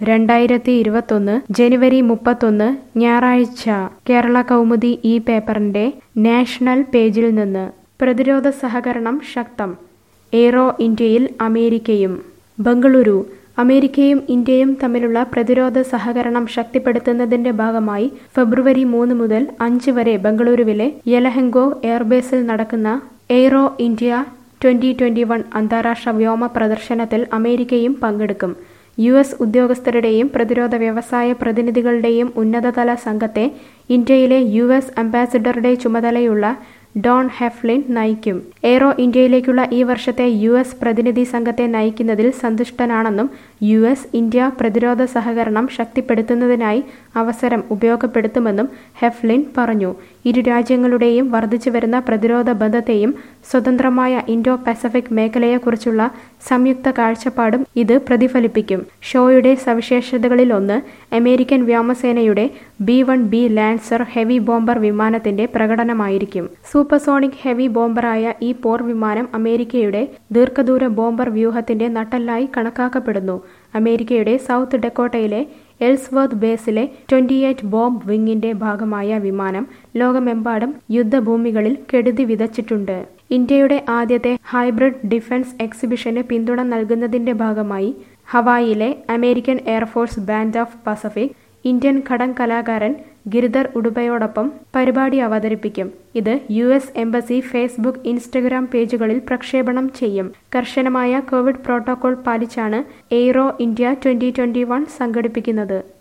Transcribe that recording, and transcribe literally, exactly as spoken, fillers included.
രണ്ടായിരത്തി ഇരുപത്തൊന്ന് ജനുവരി മുപ്പത്തൊന്ന് ഞായറാഴ്ച കേരള കൗമുദി ഈ പേപ്പറിന്റെ നാഷണൽ പേജിൽ നിന്ന് പ്രതിരോധ സഹകരണം ശക്തം. എയ്റോ ഇന്ത്യയിൽ അമേരിക്കയും. ബംഗളൂരു അമേരിക്കയും ഇന്ത്യയും തമ്മിലുള്ള പ്രതിരോധ സഹകരണം ശക്തിപ്പെടുത്തുന്നതിന്റെ ഭാഗമായി ഫെബ്രുവരി മൂന്ന് മുതൽ അഞ്ച് വരെ ബംഗളൂരുവിലെ യെലഹങ്കോ എയർബേസിൽ നടക്കുന്ന aero India twenty twenty one അന്താരാഷ്ട്ര വ്യോമ പ്രദർശനത്തിൽ അമേരിക്കയും പങ്കെടുക്കും. യു എസ് ഉദ്യോഗസ്ഥരുടെയും പ്രതിരോധ വ്യവസായ പ്രതിനിധികളുടെയും ഉന്നതതല സംഘത്തെ ഇന്ത്യയിലെ യു എസ് അംബാസിഡറുടെ ചുമതലയുള്ള ഡോൺ ഹെഫ്ലിൻ നയിക്കും. എയ്റോ ഇന്ത്യയിലേക്കുള്ള ഈ വർഷത്തെ യു എസ് പ്രതിനിധി സംഘത്തെ നയിക്കുന്നതിൽ സന്തുഷ്ടനാണെന്നും യു എസ് ഇന്ത്യ പ്രതിരോധ സഹകരണം ശക്തിപ്പെടുത്തുന്നതിനായി അവസരം ഉപയോഗപ്പെടുത്തുമെന്നും ഹെഫ്ലിൻ പറഞ്ഞു. ഇരു രാജ്യങ്ങളുടെയും വർദ്ധിച്ചുവരുന്ന പ്രതിരോധ ബന്ധത്തെയും സ്വതന്ത്രമായ ഇൻഡോ പസഫിക് മേഖലയെക്കുറിച്ചുള്ള സംയുക്ത കാഴ്ചപ്പാടും ഇത് പ്രതിഫലിപ്പിക്കും. ഷോയുടെ സവിശേഷതകളിൽ ഒന്ന് അമേരിക്കൻ വ്യോമസേനയുടെ B one B Lancer heavy bomber വിമാനത്തിന്റെ പ്രകടനമായിരിക്കും. സൂപ്പർസോണിക് ഹെവി ബോംബറായ ഈ പോർ വിമാനം അമേരിക്കയുടെ ദീർഘദൂര ബോംബർ വ്യൂഹത്തിന്റെ നട്ടെല്ലായി കണക്കാക്കപ്പെടുന്നു. അമേരിക്കയുടെ സൗത്ത് ഡക്കോട്ടയിലെ എൽസ്വർത്ത് ബേസിലെ ട്വന്റി എയ്റ്റ് ബോംബ് വിങ്ങിന്റെ ഭാഗമായ വിമാനം ലോകമെമ്പാടും യുദ്ധഭൂമികളിൽ കെടുതി വിതച്ചിട്ടുണ്ട്. ഇന്ത്യയുടെ ആദ്യത്തെ ഹൈബ്രിഡ് ഡിഫൻസ് എക്സിബിഷന് പിന്തുണ നൽകുന്നതിന്റെ ഭാഗമായി ഹവായിലെ American air force band of Pacific Indian ghatam കലാകാരൻ ഗിരിധർ ഉഡുപയോടൊപ്പം പരിപാടി അവതരിപ്പിക്കും. ഇത് U S embassy Facebook, Instagram പേജുകളിൽ പ്രക്ഷേപണം ചെയ്യും. കർശനമായ കോവിഡ് പ്രോട്ടോകോൾ പാലിച്ചാണ് aero India twenty twenty one സംഘടിപ്പിക്കുന്നത്.